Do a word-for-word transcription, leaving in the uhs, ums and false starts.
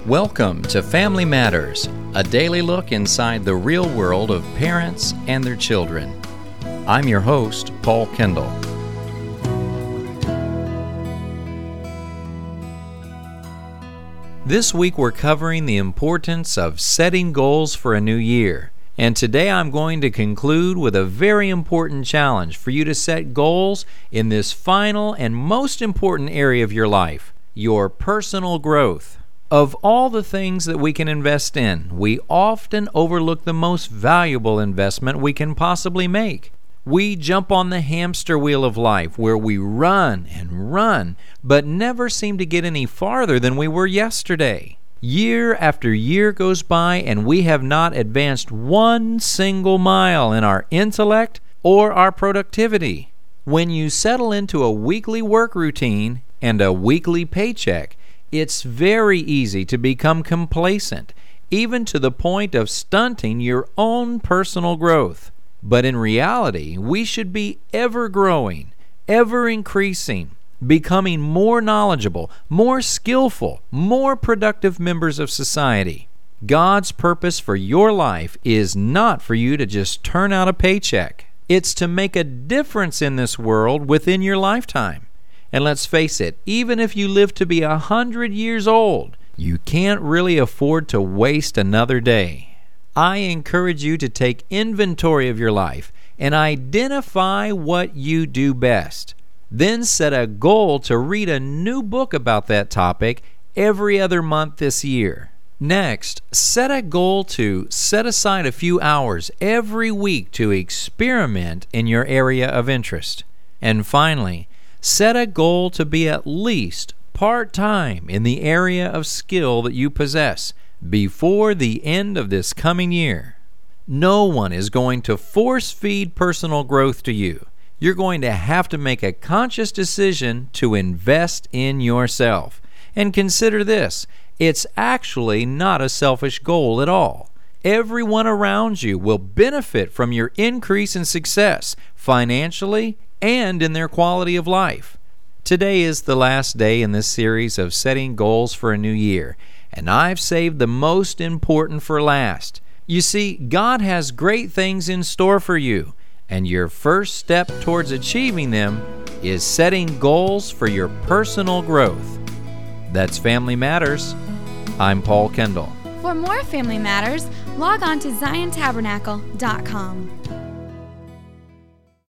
Welcome to Family Matters, a daily look inside the real world of parents and their children. I'm your host, Paul Kendall. This week we're covering the importance of setting goals for a new year. And today I'm going to conclude with a very important challenge for you to set goals in this final and most important area of your life, your personal growth. Of all the things that we can invest in, we often overlook the most valuable investment we can possibly make. We jump on the hamster wheel of life where we run and run, but never seem to get any farther than we were yesterday. Year after year goes by and we have not advanced one single mile in our intellect or our productivity. When you settle into a weekly work routine and a weekly paycheck, it's very easy to become complacent, even to the point of stunting your own personal growth. But in reality, we should be ever growing, ever increasing, becoming more knowledgeable, more skillful, more productive members of society. God's purpose for your life is not for you to just turn out a paycheck. It's to make a difference in this world within your lifetime. And let's face it, even if you live to be a hundred years old, you can't really afford to waste another day. I encourage you to take inventory of your life and identify what you do best. Then set a goal to read a new book about that topic every other month this year. Next, set a goal to set aside a few hours every week to experiment in your area of interest. And finally, set a goal to be at least part-time in the area of skill that you possess before the end of this coming year. No one is going to force-feed personal growth to you. You're going to have to make a conscious decision to invest in yourself. And consider this, it's actually not a selfish goal at all. Everyone around you will benefit from your increase in success, financially and in their quality of life. Today is the last day in this series of setting goals for a new year, and I've saved the most important for last. You see, God has great things in store for you, and your first step towards achieving them is setting goals for your personal growth. That's Family Matters. I'm Paul Kendall. For more Family Matters, log on to zion tabernacle dot com.